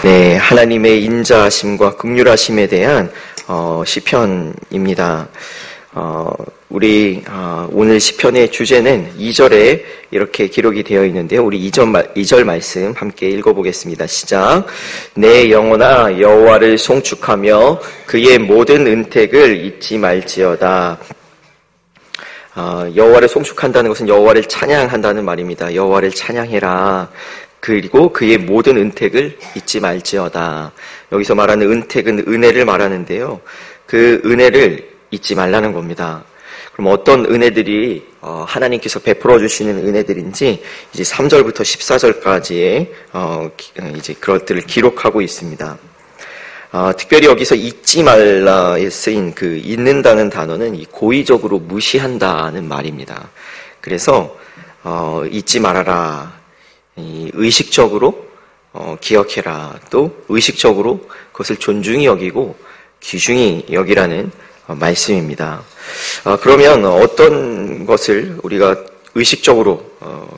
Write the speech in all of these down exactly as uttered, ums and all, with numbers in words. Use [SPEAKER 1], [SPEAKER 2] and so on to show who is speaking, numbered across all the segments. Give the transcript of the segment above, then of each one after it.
[SPEAKER 1] 네, 하나님의 인자하심과 긍휼하심에 대한 어, 시편입니다. 어, 우리 어, 오늘 시편의 주제는 이 절에 이렇게 기록이 되어 있는데요. 우리 이 절, 이 절 말씀 함께 읽어보겠습니다. 시작. 내 영혼아 여호와를 송축하며 그의 모든 은택을 잊지 말지어다. 어, 여호와를 송축한다는 것은 여호와를 찬양한다는 말입니다. 여호와를 찬양해라. 그리고 그의 모든 은택을 잊지 말지어다. 여기서 말하는 은택은 은혜를 말하는데요. 그 은혜를 잊지 말라는 겁니다. 그럼 어떤 은혜들이 어, 하나님께서 베풀어 주시는 은혜들인지 이제 삼 절부터 십사 절까지의 어, 이제 그것들을 기록하고 있습니다. 어, 특별히 여기서 잊지 말라에 쓰인 그 잊는다는 단어는 이 고의적으로 무시한다는 말입니다. 그래서 어, 잊지 말아라. 이 의식적으로 어, 기억해라. 또 의식적으로 그것을 존중히 여기고 귀중히 여기라는 어, 말씀입니다. 어, 그러면 어떤 것을 우리가 의식적으로 어,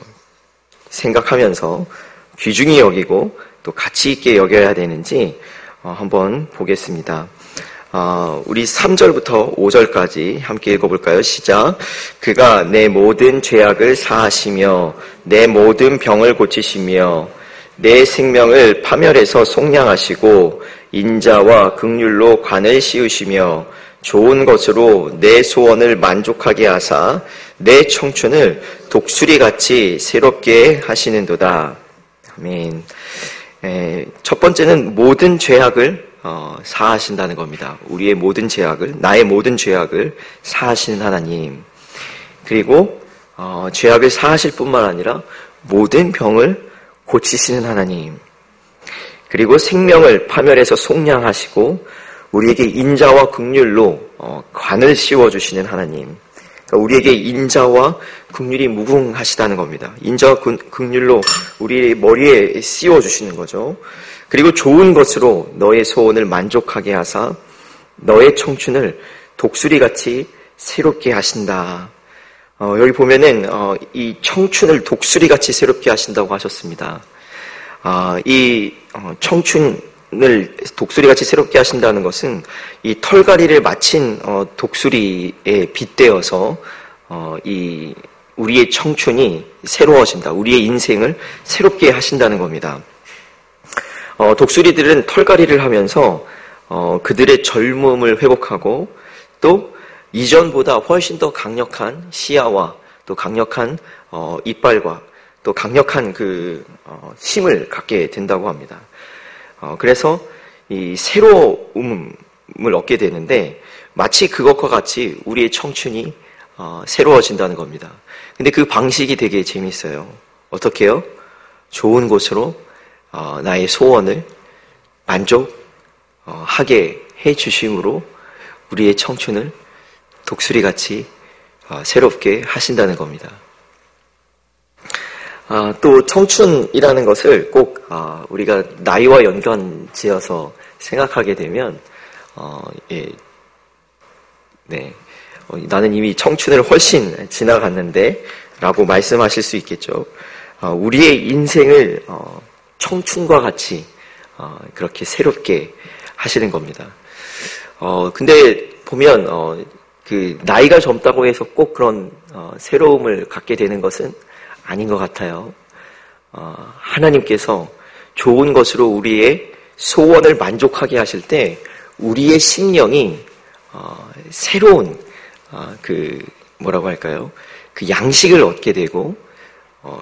[SPEAKER 1] 생각하면서 귀중히 여기고 또 가치 있게 여겨야 되는지 어, 한번 보겠습니다. 어, 우리 삼 절부터 오 절까지 함께 읽어볼까요? 시작. 그가 내 모든 죄악을 사하시며 내 모든 병을 고치시며 내 생명을 파멸해서 속량하시고 인자와 긍휼로 관을 씌우시며 좋은 것으로 내 소원을 만족하게 하사 내 청춘을 독수리같이 새롭게 하시는도다. 아멘. 에, 첫 번째는 모든 죄악을 어, 사하신다는 겁니다. 우리의 모든 죄악을, 나의 모든 죄악을 사하시는 하나님. 그리고 어, 죄악을 사하실 뿐만 아니라 모든 병을 고치시는 하나님. 그리고 생명을 파멸해서 속량하시고 우리에게 인자와 긍휼로 어, 관을 씌워주시는 하나님. 그러니까 우리에게 인자와 긍휼이 무궁하시다는 겁니다. 인자와 긍휼로 우리의 머리에 씌워주시는 거죠. 그리고 좋은 것으로 너의 소원을 만족하게 하사 너의 청춘을 독수리같이 새롭게 하신다. 어, 여기 보면은 어, 이 청춘을 독수리같이 새롭게 하신다고 하셨습니다. 어, 이 어, 청춘을 독수리같이 새롭게 하신다는 것은 이 털갈이를 마친 어, 독수리에 빗대어서 어, 이 우리의 청춘이 새로워진다. 우리의 인생을 새롭게 하신다는 겁니다. 어, 독수리들은 털갈이를 하면서 어, 그들의 젊음을 회복하고 또 이전보다 훨씬 더 강력한 시야와 또 강력한 어, 이빨과 또 강력한 그 어, 힘을 갖게 된다고 합니다. 어, 그래서 이 새로움을 얻게 되는데 마치 그것과 같이 우리의 청춘이 어, 새로워진다는 겁니다. 근데 그 방식이 되게 재미있어요. 어떻게 해요? 좋은 곳으로 어, 나의 소원을 만족하게 해주심으로 우리의 청춘을 독수리같이 어, 새롭게 하신다는 겁니다. 아, 또 청춘이라는 것을 꼭 어, 우리가 나이와 연관지어서 생각하게 되면 어, 예, 네, 어, 나는 이미 청춘을 훨씬 지나갔는데 라고 말씀하실 수 있겠죠. 어, 우리의 인생을 어, 청춘과 같이 어, 그렇게 새롭게 하시는 겁니다. 어, 근데 보면 어, 그 나이가 젊다고 해서 꼭 그런 어, 새로움을 갖게 되는 것은 아닌 것 같아요. 어, 하나님께서 좋은 것으로 우리의 소원을 만족하게 하실 때 우리의 심령이 어, 새로운 어, 그 뭐라고 할까요? 그 양식을 얻게 되고 어,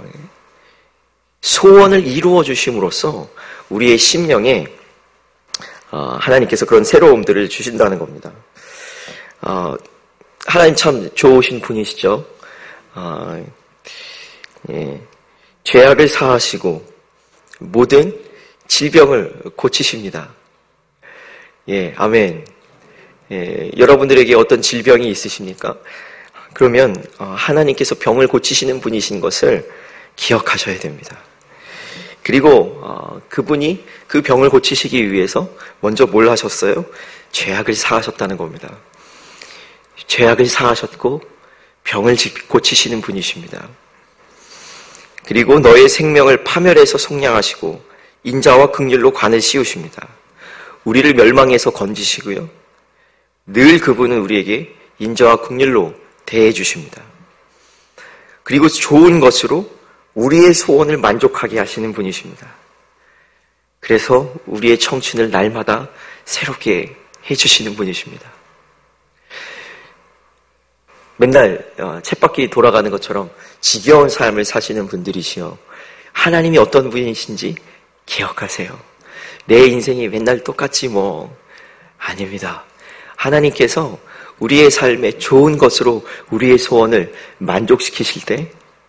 [SPEAKER 1] 소원을 이루어 주심으로써 우리의 심령에 어, 하나님께서 그런 새로움들을 주신다는 겁니다. 어, 하나님 참 좋으신 분이시죠. 어, 예, 죄악을 사하시고 모든 질병을 고치십니다. 예, 아멘. 예, 여러분들에게 어떤 질병이 있으십니까? 그러면 어, 하나님께서 병을 고치시는 분이신 것을 기억하셔야 됩니다. 그리고 어, 그분이 그 병을 고치시기 위해서 먼저 뭘 하셨어요? 죄악을 사하셨다는 겁니다. 죄악을 사하셨고 병을 고치시는 분이십니다. 그리고 너의 생명을 파멸해서 속량하시고 인자와 긍휼로 관을 씌우십니다. 우리를 멸망해서 건지시고요. 늘 그분은 우리에게 인자와 긍휼로 대해 주십니다. 그리고 좋은 것으로 우리의 소원을 만족하게 하시는 분이십니다. 그래서 우리의 청춘을 날마다 새롭게 해주시는 분이십니다. 맨날 쳇바퀴 돌아가는 것처럼 지겨운 삶을 사시는 분들이시여, 하나님이 어떤 분이신지 기억하세요. 내 인생이 맨날 똑같지 뭐. 아닙니다. 하나님께서 우리의 삶에 좋은 것으로 우리의 소원을 만족시키실 때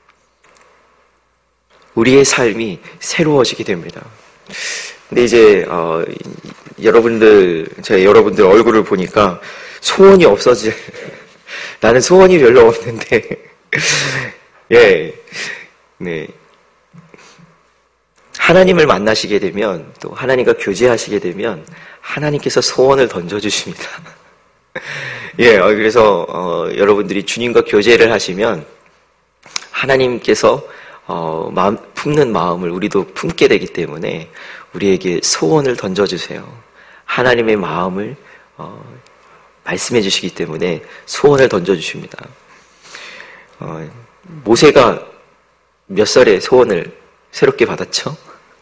[SPEAKER 1] 우리의 삶이 새로워지게 됩니다. 근데 이제 어, 여러분들, 제가 여러분들 얼굴을 보니까 소원이 없어질 나는 소원이 별로 없는데 예, 네. 하나님을 만나시게 되면, 또 하나님과 교제하시게 되면 하나님께서 소원을 던져주십니다. 예, 그래서 어, 여러분들이 주님과 교제를 하시면 하나님께서 어, 마음, 품는 마음을 우리도 품게 되기 때문에 우리에게 소원을 던져주세요. 하나님의 마음을 어, 말씀해 주시기 때문에 소원을 던져주십니다. 어, 모세가 몇 살에 소원을 새롭게 받았죠?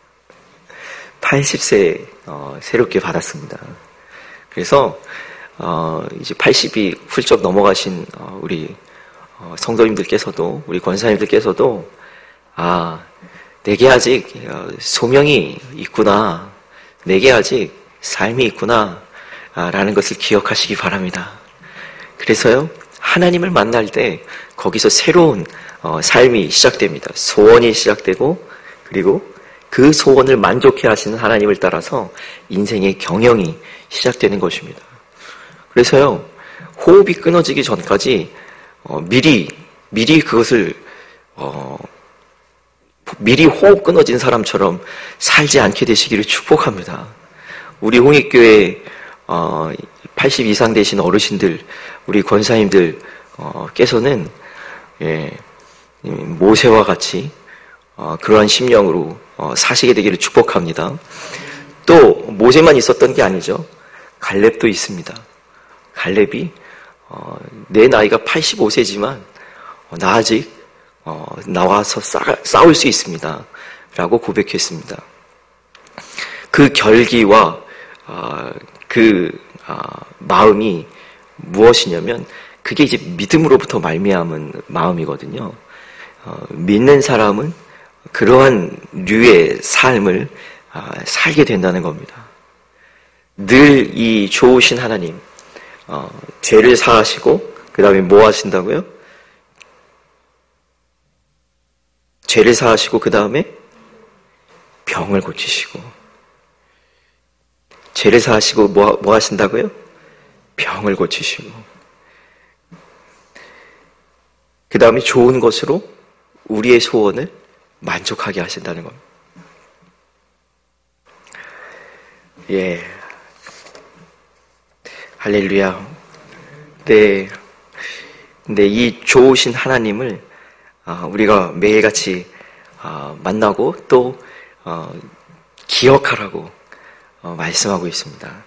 [SPEAKER 1] 팔십 세에 어, 새롭게 받았습니다. 그래서 어, 이제 팔십이 훌쩍 넘어가신 어, 우리 어, 성도님들께서도, 우리 권사님들께서도 아, 내게 아직 소명이 있구나, 내게 아직 삶이 있구나 라는 것을 기억하시기 바랍니다. 그래서요, 하나님을 만날 때 거기서 새로운 어, 삶이 시작됩니다. 소원이 시작되고, 그리고 그 소원을 만족해 하시는 하나님을 따라서 인생의 경영이 시작되는 것입니다. 그래서요, 호흡이 끊어지기 전까지 어, 미리 미리 그것을 어, 미리 호흡 끊어진 사람처럼 살지 않게 되시기를 축복합니다. 우리 홍익교회 어, 팔십 이상 되신 어르신들, 우리 권사님들 어, 께서는 예, 모세와 같이 어, 그러한 심령으로 어, 사시게 되기를 축복합니다. 또 모세만 있었던 게 아니죠. 갈렙도 있습니다. 갈렙이 어, 내 나이가 팔십오 세지만 어, 나 아직 어, 나와서 싸, 싸울 수 있습니다 라고 고백했습니다. 그 결기와 어, 그 어, 마음이 무엇이냐면 그게 이제 믿음으로부터 말미암은 마음이거든요. 어, 믿는 사람은 그러한 류의 삶을 어, 살게 된다는 겁니다. 늘 이 좋으신 하나님, 어, 죄를 사하시고 그 다음에 뭐 하신다고요? 죄를 사하시고 그 다음에 병을 고치시고, 죄를 사하시고 뭐, 뭐 하신다고요? 병을 고치시고, 그 다음에 좋은 것으로 우리의 소원을 만족하게 하신다는 겁니다. 예, 할렐루야. 네, 근데 이 좋으신 하나님을 우리가 매일같이 만나고 또 기억하라고 말씀하고 있습니다.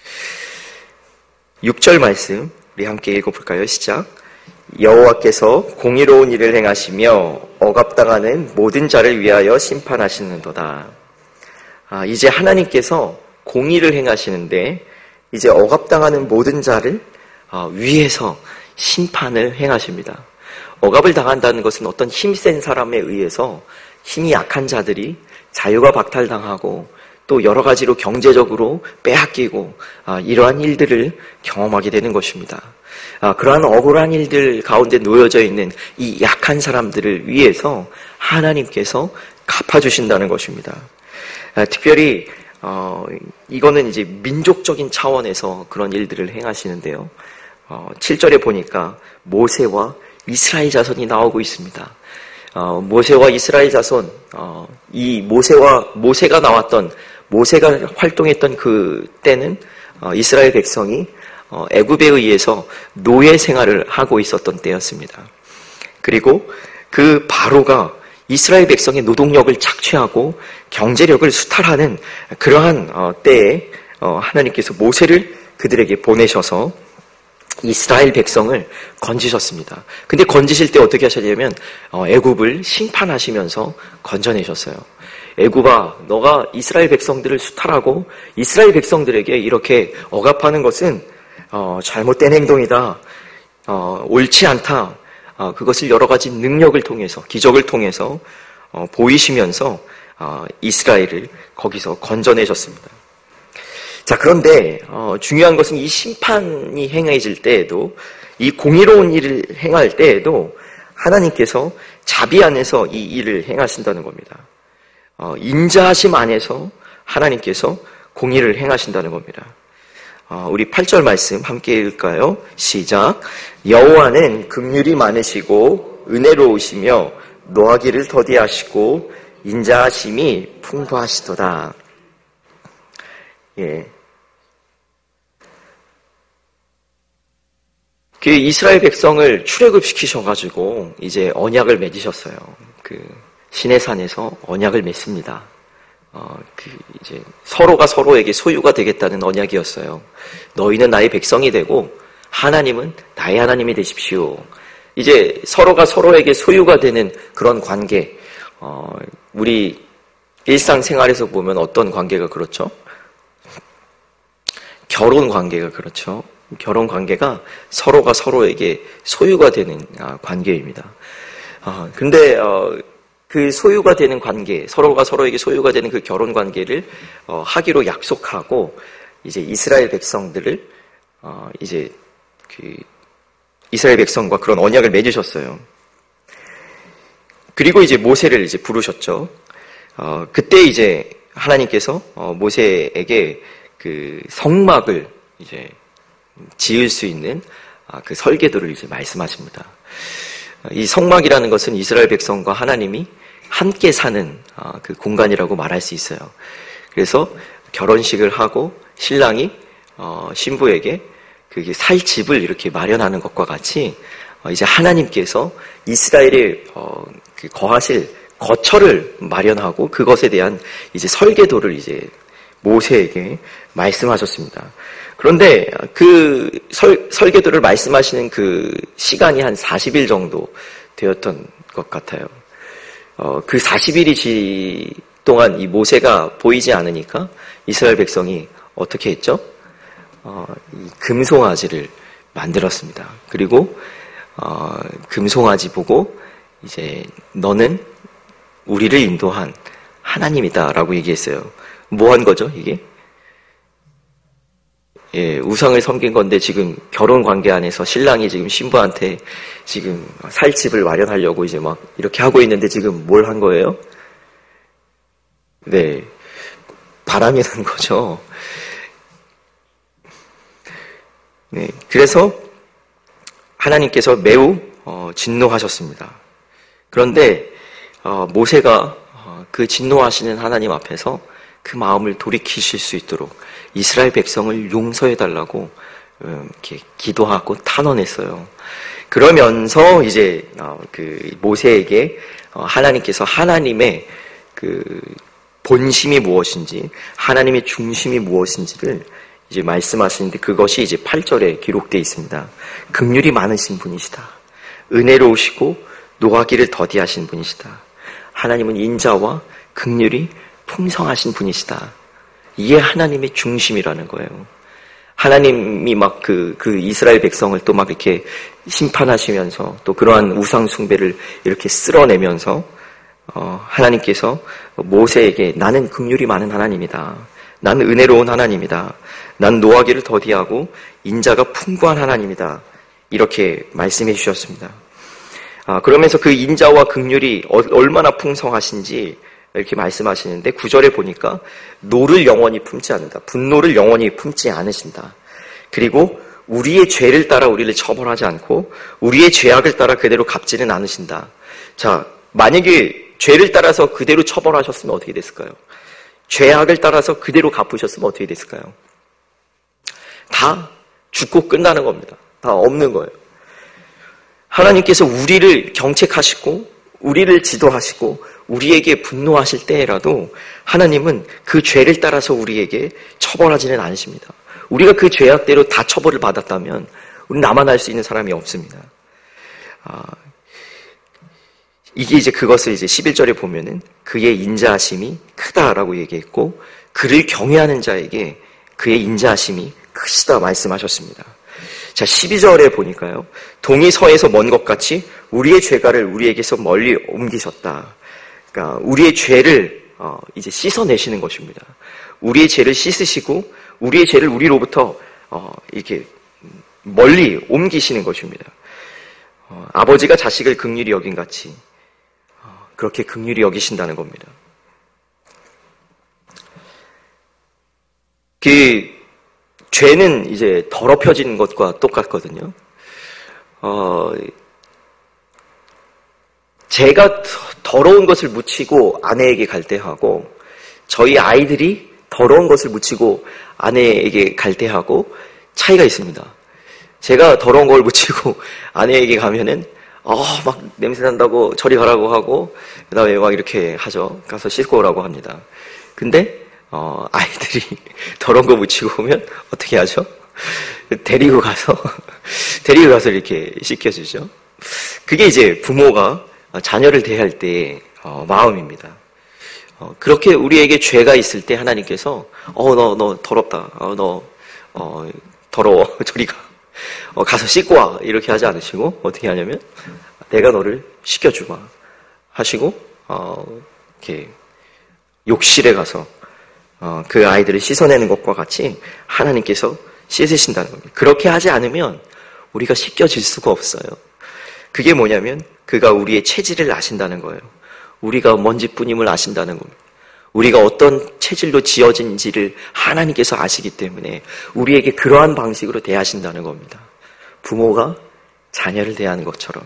[SPEAKER 1] 육 절 말씀 우리 함께 읽어볼까요? 시작. 여호와께서 공의로운 일을 행하시며 억압당하는 모든 자를 위하여 심판하시는도다. 아, 이제 하나님께서 공의를 행하시는데 이제 억압당하는 모든 자를 위해서 심판을 행하십니다. 억압을 당한다는 것은 어떤 힘센 사람에 의해서 힘이 약한 자들이 자유가 박탈당하고 또 여러 가지로 경제적으로 빼앗기고 아, 이러한 일들을 경험하게 되는 것입니다. 아, 그러한 억울한 일들 가운데 놓여져 있는 이 약한 사람들을 위해서 하나님께서 갚아주신다는 것입니다. 아, 특별히 어, 이거는 이제 민족적인 차원에서 그런 일들을 행하시는데요. 어, 칠 절에 보니까 모세와 이스라엘 자손이 나오고 있습니다. 어, 모세와 이스라엘 자손, 어, 이 모세와 모세가 나왔던, 모세가 활동했던 그 때는 어, 이스라엘 백성이 어, 애굽에 의해서 노예 생활을 하고 있었던 때였습니다. 그리고 그 바로가 이스라엘 백성의 노동력을 착취하고 경제력을 수탈하는 그러한 때에 하나님께서 모세를 그들에게 보내셔서 이스라엘 백성을 건지셨습니다. 근데 건지실 때 어떻게 하셨냐면 애굽을 심판하시면서 건져내셨어요. 애굽아, 너가 이스라엘 백성들을 수탈하고 이스라엘 백성들에게 이렇게 억압하는 것은 어, 잘못된 행동이다. 어, 옳지 않다. 어, 그것을 여러 가지 능력을 통해서, 기적을 통해서 어, 보이시면서 어, 이스라엘을 거기서 건져내셨습니다. 자, 그런데 어, 중요한 것은 이 심판이 행해질 때에도, 이 공의로운 일을 행할 때에도 하나님께서 자비 안에서 이 일을 행하신다는 겁니다. 어, 인자하심 안에서 하나님께서 공의를 행하신다는 겁니다. 어, 우리 팔 절 말씀 함께 읽을까요? 시작. 여호와는 긍휼이 많으시고 은혜로우시며 노하기를 더디하시고 인자하심이 풍부하시도다. 예. 그 이스라엘 백성을 출애굽시키셔가지고 이제 언약을 맺으셨어요. 그 시내산에서 언약을 맺습니다. 어, 그 이제 서로가 서로에게 소유가 되겠다는 언약이었어요. 너희는 나의 백성이 되고 하나님은 나의 하나님이 되십시오. 이제 서로가 서로에게 소유가 되는 그런 관계. 어, 우리 일상생활에서 보면 어떤 관계가 그렇죠? 결혼 관계가 그렇죠. 결혼 관계가 서로가 서로에게 소유가 되는 관계입니다. 어, 근데 어, 그 소유가 되는 관계, 서로가 서로에게 소유가 되는 그 결혼 관계를 어, 하기로 약속하고 이제 이스라엘 백성들을 어, 이제 그 이스라엘 백성과 그런 언약을 맺으셨어요. 그리고 이제 모세를 이제 부르셨죠. 어, 그때 이제 하나님께서 어, 모세에게 그 성막을 이제 지을 수 있는 아, 그 설계도를 이제 말씀하십니다. 이 성막이라는 것은 이스라엘 백성과 하나님이 함께 사는 아, 그 공간이라고 말할 수 있어요. 그래서 결혼식을 하고 신랑이 어, 신부에게 그 살 집을 이렇게 마련하는 것과 같이 어, 이제 하나님께서 이스라엘에 어, 그 거하실 거처를 마련하고 그것에 대한 이제 설계도를 이제 모세에게 말씀하셨습니다. 그런데 그 설, 설계도를 말씀하시는 그 시간이 한 사십 일 정도 되었던 것 같아요. 어, 그 사십 일이 지 동안 이 모세가 보이지 않으니까 이스라엘 백성이 어떻게 했죠? 어, 이 금송아지를 만들었습니다. 그리고 어, 금송아지 보고 이제 너는 우리를 인도한 하나님이다라고 얘기했어요. 뭐 한 거죠, 이게? 예, 우상을 섬긴 건데 지금 결혼 관계 안에서 신랑이 지금 신부한테 지금 살 집을 마련하려고 이제 막 이렇게 하고 있는데 지금 뭘 한 거예요? 네, 바람이 난 거죠. 네, 그래서 하나님께서 매우 어, 진노하셨습니다. 그런데 어, 모세가 어, 그 진노하시는 하나님 앞에서 그 마음을 돌이키실 수 있도록 이스라엘 백성을 용서해달라고 이렇게 기도하고 탄원했어요. 그러면서 이제 그 모세에게 하나님께서 하나님의 그 본심이 무엇인지, 하나님의 중심이 무엇인지를 이제 말씀하시는데 그것이 이제 팔 절에 기록되어 있습니다. 긍휼이 많으신 분이시다. 은혜로우시고 노하기를 더디하신 분이시다. 하나님은 인자와 긍휼이 풍성하신 분이시다. 이게 하나님의 중심이라는 거예요. 하나님이 막 그, 그 이스라엘 백성을 또 막 이렇게 심판하시면서 또 그러한 우상숭배를 이렇게 쓸어내면서, 어, 하나님께서 모세에게 나는 긍휼이 많은 하나님이다. 나는 은혜로운 하나님이다. 난 노하기를 더디하고 인자가 풍부한 하나님이다. 이렇게 말씀해 주셨습니다. 아, 그러면서 그 인자와 긍휼이 얼마나 풍성하신지 이렇게 말씀하시는데 구 절에 보니까 노를 영원히 품지 않는다. 분노를 영원히 품지 않으신다. 그리고 우리의 죄를 따라 우리를 처벌하지 않고 우리의 죄악을 따라 그대로 갚지는 않으신다. 자, 만약에 죄를 따라서 그대로 처벌하셨으면 어떻게 됐을까요? 죄악을 따라서 그대로 갚으셨으면 어떻게 됐을까요? 다 죽고 끝나는 겁니다. 다 없는 거예요. 하나님께서 우리를 경책하시고 우리를 지도하시고 우리에게 분노하실 때라도 하나님은 그 죄를 따라서 우리에게 처벌하지는 않으십니다. 우리가 그 죄악대로 다 처벌을 받았다면 우리 나만 알 수 있는 사람이 없습니다. 아, 이게 이제 그것을 이제 십일 절에 보면은 그의 인자하심이 크다라고 얘기했고 그를 경외하는 자에게 그의 인자하심이 크시다 말씀하셨습니다. 자, 십이 절에 보니까요. 동이 서에서 먼 것 같이 우리의 죄가를 우리에게서 멀리 옮기셨다. 그러니까 우리의 죄를 어, 이제 씻어내시는 것입니다. 우리의 죄를 씻으시고 우리의 죄를 우리로부터 어, 이렇게 멀리 옮기시는 것입니다. 어, 아버지가 자식을 긍휼히 여긴 같이 어, 그렇게 긍휼히 여기신다는 겁니다. 그 죄는 이제 더럽혀지는 것과 똑같거든요. 어, 제가 더러운 것을 묻히고 아내에게 갈대하고 저희 아이들이 더러운 것을 묻히고 아내에게 갈대하고 차이가 있습니다. 제가 더러운 걸 묻히고 아내에게 가면은 어, 막 냄새 난다고 저리 가라고 하고 그다음에 막 이렇게 하죠. 가서 씻고 오라고 합니다. 근데 어, 아이들이 더러운 거 묻히고 오면 어떻게 하죠? 데리고 가서 데리고 가서 이렇게 씻겨주죠. 그게 이제 부모가 자녀를 대할 때의 어, 마음입니다. 어, 그렇게 우리에게 죄가 있을 때 하나님께서 어, 너, 너 더럽다. 어, 너 어, 더러워. 저리 가. 어, 가서 씻고 와. 이렇게 하지 않으시고 어떻게 하냐면 내가 너를 씻겨주마 하시고 어, 이렇게 욕실에 가서 어, 그 아이들을 씻어내는 것과 같이 하나님께서 씻으신다는 겁니다. 그렇게 하지 않으면 우리가 씻겨질 수가 없어요. 그게 뭐냐면 그가 우리의 체질을 아신다는 거예요. 우리가 먼지뿐임을 아신다는 겁니다. 우리가 어떤 체질로 지어진지를 하나님께서 아시기 때문에 우리에게 그러한 방식으로 대하신다는 겁니다. 부모가 자녀를 대하는 것처럼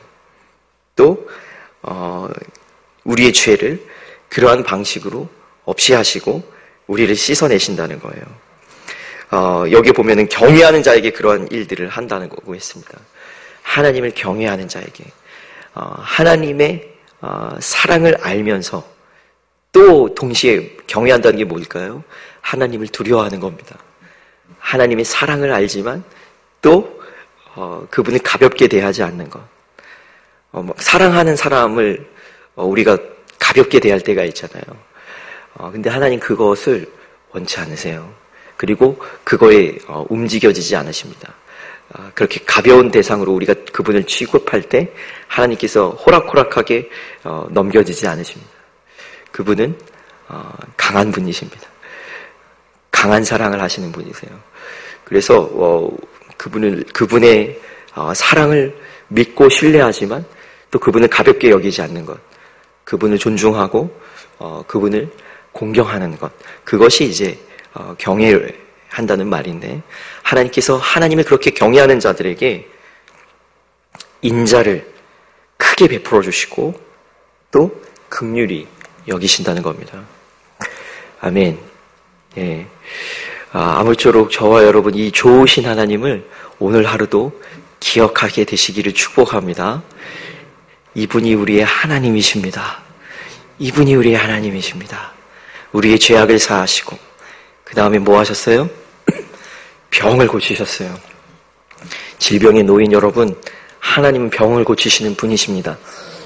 [SPEAKER 1] 또 어, 우리의 죄를 그러한 방식으로 없이 하시고 우리를 씻어내신다는 거예요. 어, 여기 보면은 경외하는 자에게 그러한 일들을 한다는 거고 했습니다. 하나님을 경외하는 자에게 어, 하나님의 어, 사랑을 알면서 또 동시에 경외한다는 게 뭘까요? 하나님을 두려워하는 겁니다. 하나님의 사랑을 알지만 또 어, 그분을 가볍게 대하지 않는 것. 어, 막 사랑하는 사람을 어, 우리가 가볍게 대할 때가 있잖아요. 어, 근데 하나님 그것을 원치 않으세요. 그리고 그거에 어, 움직여지지 않으십니다. 어, 그렇게 가벼운 대상으로 우리가 그분을 취급할 때 하나님께서 호락호락하게 어, 넘겨지지 않으십니다. 그분은 어, 강한 분이십니다. 강한 사랑을 하시는 분이세요. 그래서 어, 그분을 그분의 어, 사랑을 믿고 신뢰하지만 또 그분을 가볍게 여기지 않는 것, 그분을 존중하고 어, 그분을 공경하는 것, 그것이 이제 어, 경외한다는 말인데 하나님께서 하나님을 그렇게 경외하는 자들에게 인자를 크게 베풀어 주시고 또 긍휼히 여기신다는 겁니다. 아멘. 예. 아, 아무쪼록 저와 여러분 이 좋으신 하나님을 오늘 하루도 기억하게 되시기를 축복합니다. 이분이 우리의 하나님이십니다. 이분이 우리의 하나님이십니다. 우리의 죄악을 사하시고 그 다음에 뭐 하셨어요? 병을 고치셨어요. 질병에 놓인 여러분, 하나님은 병을 고치시는 분이십니다.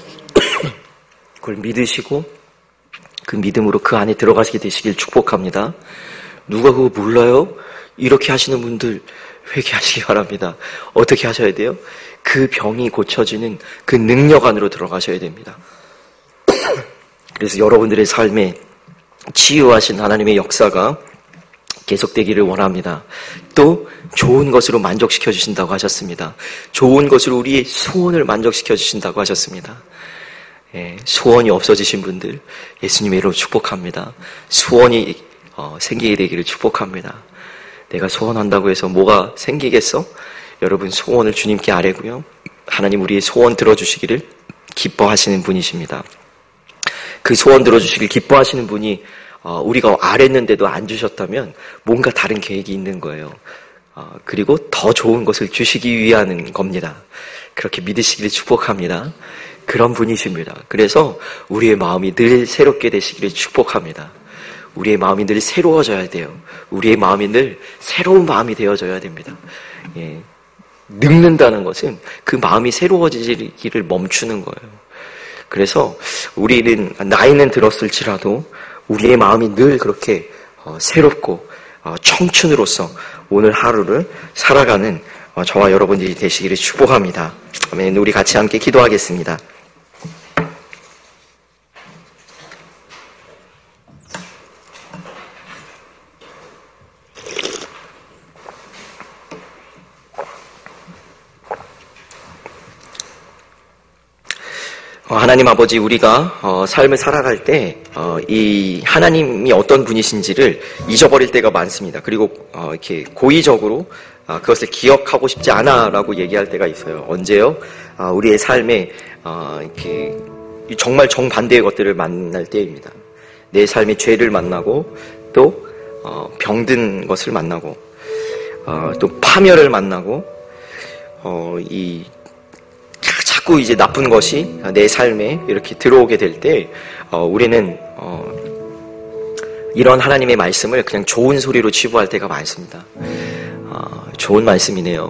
[SPEAKER 1] 그걸 믿으시고 그 믿음으로 그 안에 들어가시게 되시길 축복합니다. 누가 그거 몰라요? 이렇게 하시는 분들 회개하시기 바랍니다. 어떻게 하셔야 돼요? 그 병이 고쳐지는 그 능력 안으로 들어가셔야 됩니다. 그래서 여러분들의 삶에 치유하신 하나님의 역사가 계속되기를 원합니다. 또 좋은 것으로 만족시켜 주신다고 하셨습니다. 좋은 것으로 우리의 소원을 만족시켜 주신다고 하셨습니다. 예, 소원이 없어지신 분들 예수님의 이름으로 축복합니다. 소원이 어, 생기게 되기를 축복합니다. 내가 소원한다고 해서 뭐가 생기겠어? 여러분 소원을 주님께 아뢰고요. 하나님 우리의 소원 들어주시기를 기뻐하시는 분이십니다. 그 소원 들어주시길 기뻐하시는 분이 어, 우리가 아랬는데도 안 주셨다면 뭔가 다른 계획이 있는 거예요. 어, 그리고 더 좋은 것을 주시기 위한 겁니다. 그렇게 믿으시기를 축복합니다. 그런 분이십니다. 그래서 우리의 마음이 늘 새롭게 되시기를 축복합니다. 우리의 마음이 늘 새로워져야 돼요. 우리의 마음이 늘 새로운 마음이 되어져야 됩니다. 예. 늙는다는 것은 그 마음이 새로워지기를 멈추는 거예요. 그래서 우리는 나이는 들었을지라도 우리의 마음이 늘 그렇게 어, 새롭고 어, 청춘으로서 오늘 하루를 살아가는 어, 저와 여러분들이 되시기를 축복합니다. 아멘. 우리 같이 함께 기도하겠습니다. 하나님 아버지, 우리가 어, 삶을 살아갈 때 이 어, 하나님이 어떤 분이신지를 잊어버릴 때가 많습니다. 그리고 어, 이렇게 고의적으로 아, 그것을 기억하고 싶지 않아라고 얘기할 때가 있어요. 언제요? 아, 우리의 삶에 아, 이렇게 정말 정반대의 것들을 만날 때입니다. 내 삶의 죄를 만나고 또 어, 병든 것을 만나고 어, 또 파멸을 만나고 어, 이 자꾸 이제 나쁜 것이 내 삶에 이렇게 들어오게 될 때 어, 우리는 어, 이런 하나님의 말씀을 그냥 좋은 소리로 치부할 때가 많습니다. 어, 좋은 말씀이네요.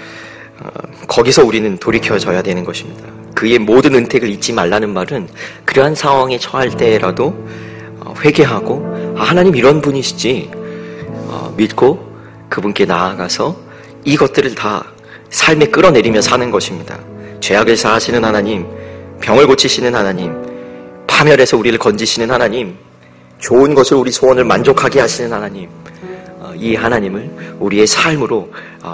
[SPEAKER 1] 어, 거기서 우리는 돌이켜져야 되는 것입니다. 그의 모든 은택을 잊지 말라는 말은 그러한 상황에 처할 때라도 어, 회개하고 아, 하나님 이런 분이시지 어, 믿고 그분께 나아가서 이것들을 다 삶에 끌어내리며 사는 것입니다. 죄악을 사하시는 하나님, 병을 고치시는 하나님, 파멸에서 우리를 건지시는 하나님, 좋은 것을 우리 소원을 만족하게 하시는 하나님, 이 하나님을 우리의 삶으로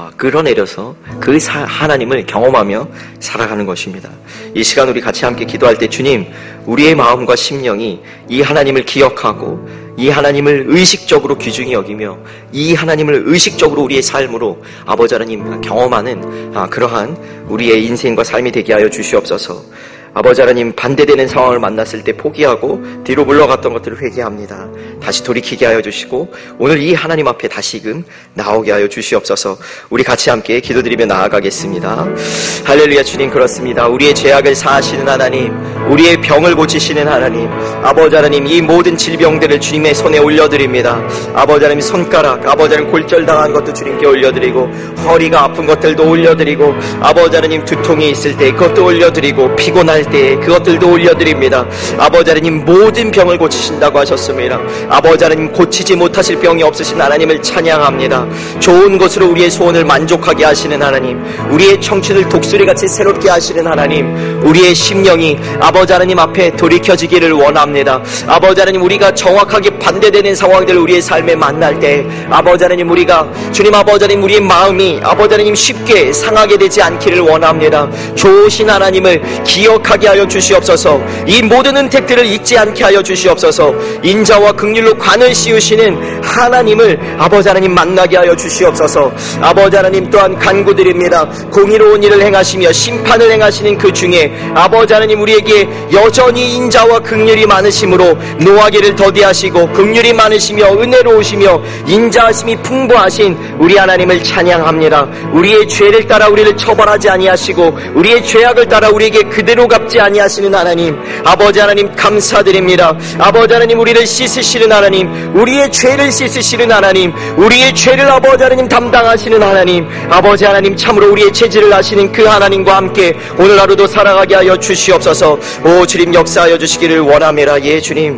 [SPEAKER 1] 끌어내려서 그 하나님을 경험하며 살아가는 것입니다. 이 시간 우리 같이 함께 기도할 때 주님, 우리의 마음과 심령이 이 하나님을 기억하고 이 하나님을 의식적으로 귀중히 여기며 이 하나님을 의식적으로 우리의 삶으로 아버지 하나님 경험하는 그러한 우리의 인생과 삶이 되게 하여 주시옵소서. 아버지 하나님, 반대되는 상황을 만났을 때 포기하고 뒤로 물러갔던 것들을 회개합니다. 다시 돌이키게 하여 주시고 오늘 이 하나님 앞에 다시금 나오게 하여 주시옵소서. 우리 같이 함께 기도드리며 나아가겠습니다. 할렐루야. 주님, 그렇습니다. 우리의 죄악을 사하시는 하나님, 우리의 병을 고치시는 하나님, 아버지 하나님, 이 모든 질병들을 주님의 손에 올려드립니다. 아버지 하나님, 손가락, 아버지 하나님, 골절당한 것도 주님께 올려드리고 허리가 아픈 것들도 올려드리고 아버지 하나님, 두통이 있을 때 그것도 올려드리고 피곤할 때 그것들도 올려드립니다. 아버지 하나님, 모든 병을 고치신다고 하셨습니다. 아버지 하나님, 고치지 못하실 병이 없으신 하나님을 찬양합니다. 좋은 것으로 우리의 소원을 만족하게 하시는 하나님, 우리의 청춘을 독수리같이 새롭게 하시는 하나님, 우리의 심령이 아버지 하나님 앞에 돌이켜지기를 원합니다. 아버지 하나님, 우리가 정확하게 반대되는 상황들을 우리의 삶에 만날 때 아버지 하나님, 우리가 주님 아버지 하나님, 우리의 마음이 아버지 하나님 쉽게 상하게 되지 않기를 원합니다. 좋으신 하나님을 기억하게 하여 주시옵소서. 이 모든 은택들을 잊지 않게 하여 주시옵소서. 인자와 긍휼로 관을 씌우시는 하나님을 아버지 하나님 만나게 하여 주시옵소서. 아버지 하나님, 또한 간구드립니다. 공의로운 일을 행하시며 심판을 행하시는 그 중에 아버지 하나님, 우리에게 여전히 인자와 긍휼이 많으심으로 노하기를 더디하시고 긍휼이 많으시며 은혜로우시며 인자하심이 풍부하신 우리 하나님을 찬양합니다. 우리의 죄를 따라 우리를 처벌하지 아니하시고 우리의 죄악을 따라 우리에게 그대로 갚지 아니하시는 하나님, 아버지 하나님 감사드립니다. 아버지 하나님, 우리를 씻으시는 하나님, 우리의 죄를 씻으시는 하나님, 우리의 죄를 아버지 하나님 담당하시는 하나님, 아버지 하나님, 참으로 우리의 죄질을 아시는 그 하나님과 함께 오늘 하루도 살아가게 하여 주시옵소서. 오 주님, 역사하여 주시기를 원합니다. 예 주님.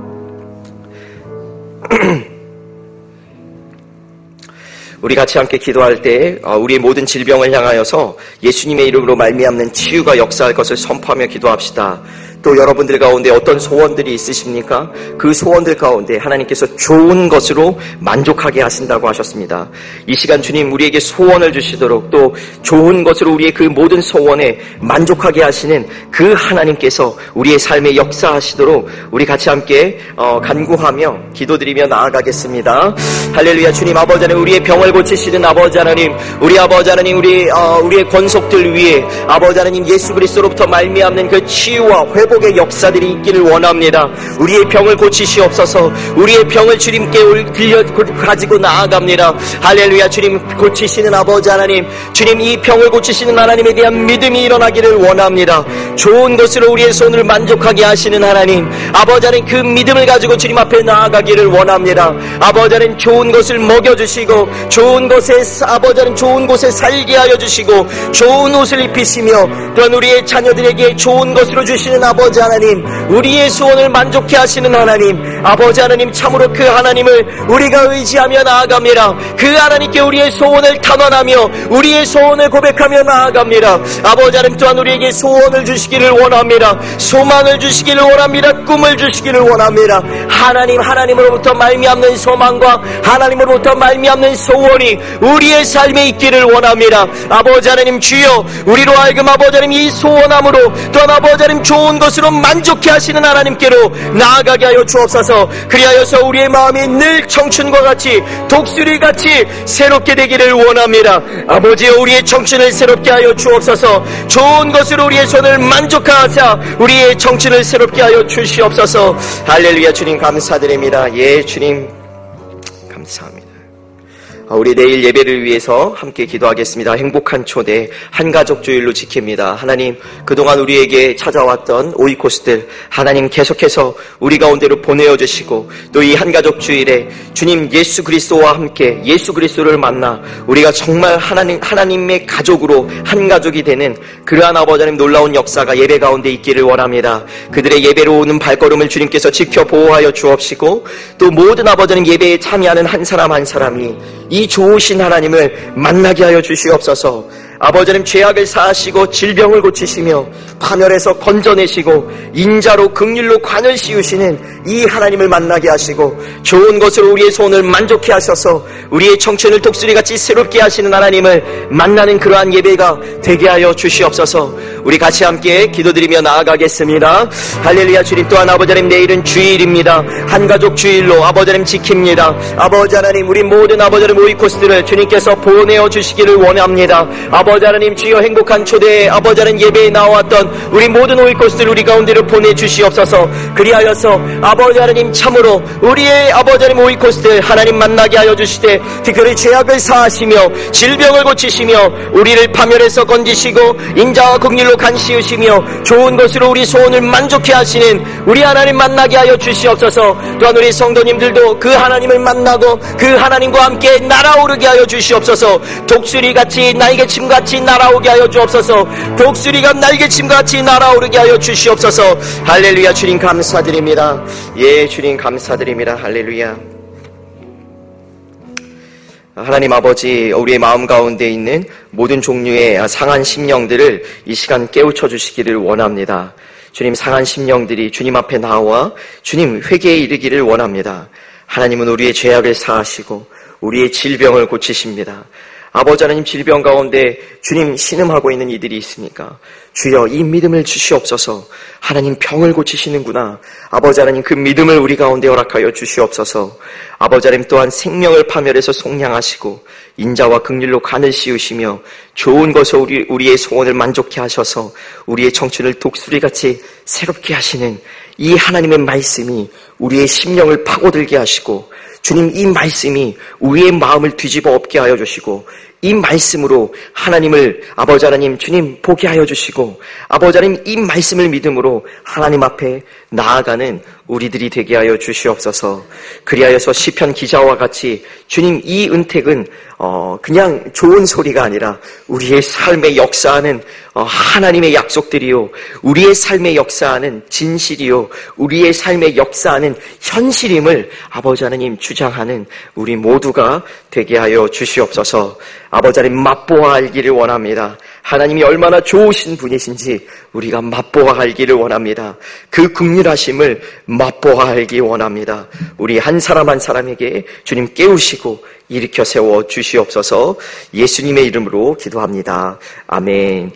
[SPEAKER 1] 우리 같이 함께 기도할 때 우리의 모든 질병을 향하여서 예수님의 이름으로 말미암는 치유가 역사할 것을 선포하며 기도합시다. 또 여러분들 가운데 어떤 소원들이 있으십니까? 그 소원들 가운데 하나님께서 좋은 것으로 만족하게 하신다고 하셨습니다. 이 시간 주님, 우리에게 소원을 주시도록 또 좋은 것으로 우리의 그 모든 소원에 만족하게 하시는 그 하나님께서 우리의 삶에 역사하시도록 우리 같이 함께 어, 간구하며 기도드리며 나아가겠습니다. 할렐루야. 주님 아버지 하나님, 우리의 병을 고치시는 아버지 하나님, 우리 아버지 하나님, 우리, 어, 우리의 권속들 위에 아버지 하나님, 예수 그리스도로부터 말미암는 그 치유와 회복 회복의 역사들이 있기를 원합니다. 우리의 병을 고치시옵소서. 우리의 병을 주님께 빌려 가지고 나아갑니다. 할렐루야. 주님 고치시는 아버지 하나님, 주님 이 병을 고치시는 하나님에 대한 믿음이 일어나기를 원합니다. 좋은 것으로 우리의 손을 만족하게 하시는 하나님, 아버지 하나님 그 믿음을 가지고 주님 앞에 나아가기를 원합니다. 아버지 하나님 좋은 것을 먹여주시고 좋은 것에 아버지 하나님 좋은 곳에 살게 하여 주시고 좋은 옷을 입히시며 또한 우리의 자녀들에게 좋은 것으로 주시는 아버지 하나님, 우리의 소원을 만족해 하시는 하나님, 아버지 하나님 참으로 그 하나님을 우리가 의지하며 나아갑니다. 그 하나님께 우리의 소원을 탄원하며 우리의 소원을 고백하며 나아갑니다. 아버지 하나님 또한 우리에게 소원을 주시기를 원합니다. 소망을 주시기를 원합니다. 꿈을 주시기를 원합니다. 하나님 하나님으로부터 말미암는 소망과 하나님으로부터 말미암는 소원이 우리의 삶에 있기를 원합니다. 아버지 하나님 주여, 우리로 하여금 아버지 하나님 이 소원함으로 또한 아버지 하나님 좋은 것으로 만족해 하시는 하나님께로 나아가게 하여 주옵소서. 그리하여서 우리의 마음이 늘 청춘과 같이 독수리같이 새롭게 되기를 원합니다. 아버지여, 우리의 청춘을 새롭게 하여 주옵소서. 좋은 것으로 우리의 손을 만족하사 우리의 청춘을 새롭게 하여 주시옵소서. 할렐루야. 주님 감사드립니다. 예, 주님 감사합니다. 우리 내일 예배를 위해서 함께 기도하겠습니다. 행복한 초대 한가족 주일로 지킵니다. 하나님, 그동안 우리에게 찾아왔던 오이코스들 하나님 계속해서 우리 가운데로 보내어 주시고 또 이 한가족 주일에 주님 예수 그리스도와 함께 예수 그리스도를 만나 우리가 정말 하나님, 하나님의 가족으로 한 가족이 되는 그러한 아버지 하나님 놀라운 역사가 예배 가운데 있기를 원합니다. 그들의 예배로 오는 발걸음을 주님께서 지켜 보호하여 주옵시고 또 모든 아버지 하나님 예배에 참여하는 한 사람 한 사람이 이 좋으신 하나님을 만나게 하여 주시옵소서. 아버지 하나님 죄악을 사하시고 질병을 고치시며 파멸에서 건져내시고 인자로 긍휼로 관을 씌우시는 이 하나님을 만나게 하시고 좋은 것으로 우리의 소원을 만족해 하셔서 우리의 청춘을 독수리같이 새롭게 하시는 하나님을 만나는 그러한 예배가 되게 하여 주시옵소서. 우리 같이 함께 기도드리며 나아가겠습니다. 할렐루야. 주님 또한 아버지 하나님 내일은 주일입니다. 한가족 주일로 아버지 하나님 지킵니다. 아버지 하나님 우리 모든 아버지 하나님 오이코스들을 주님께서 보내어 주시기를 원합니다. 아버지 하나님 주여 행복한 초대에 아버지 하나님 예배에 나왔던 우리 모든 오이코스들 우리 가운데로 보내주시옵소서. 그리하여서 아버지 하나님 참으로 우리의 아버지 하나님 오이코스들 하나님 만나게 하여 주시되 특별히 죄악을 사하시며 질병을 고치시며 우리를 파멸에서 건지시고 인자와 긍휼로 간씌우시며 좋은 것으로 우리 소원을 만족해 하시는 우리 하나님 만나게 하여 주시옵소서. 또한 우리 성도님들도 그 하나님을 만나고 그 하나님과 함께 날아오르게 하여 주시옵소서. 독수리같이 날개침같이 날아오게 하여 주옵소서. 독수리가 날개침같이 날아오르게 하여 주시옵소서. 할렐루야. 주님 감사드립니다. 예, 주님 감사드립니다. 할렐루야. 하나님 아버지, 우리의 마음 가운데 있는 모든 종류의 상한 심령들을 이 시간 깨우쳐 주시기를 원합니다. 주님, 상한 심령들이 주님 앞에 나와 주님 회개에 이르기를 원합니다. 하나님은 우리의 죄악을 사하시고 우리의 질병을 고치십니다. 아버지 하나님, 질병 가운데 주님 신음하고 있는 이들이 있습니까? 주여 이 믿음을 주시옵소서. 하나님 병을 고치시는구나. 아버지 하나님 그 믿음을 우리 가운데 허락하여 주시옵소서. 아버지 하나님 또한 생명을 파멸해서 속량하시고 인자와 긍휼로 간을 씌우시며 좋은 것으로 우리, 우리의 소원을 만족해 하셔서 우리의 청춘을 독수리같이 새롭게 하시는 이 하나님의 말씀이 우리의 심령을 파고들게 하시고 주님 이 말씀이 우리의 마음을 뒤집어 엎게 하여 주시고 이 말씀으로 하나님을 아버지 하나님 주님 보게 하여 주시고 아버지 하나님 이 말씀을 믿음으로 하나님 앞에 나아가는 우리들이 되게 하여 주시옵소서. 그리하여서 시편 기자와 같이 주님 이 은택은 어 그냥 좋은 소리가 아니라 우리의 삶에 역사하는 어 하나님의 약속들이요, 우리의 삶에 역사하는 진실이요, 우리의 삶에 역사하는 현실임을 아버지 하나님 주장하는 우리 모두가 되게 하여 주시옵소서. 아버지 하나님 맛보아 알기를 원합니다. 하나님이 얼마나 좋으신 분이신지 우리가 맛보아 알기를 원합니다. 그 긍휼하심을 맛보아 알기 원합니다. 우리 한 사람 한 사람에게 주님 깨우시고 일으켜 세워 주시옵소서. 예수님의 이름으로 기도합니다. 아멘.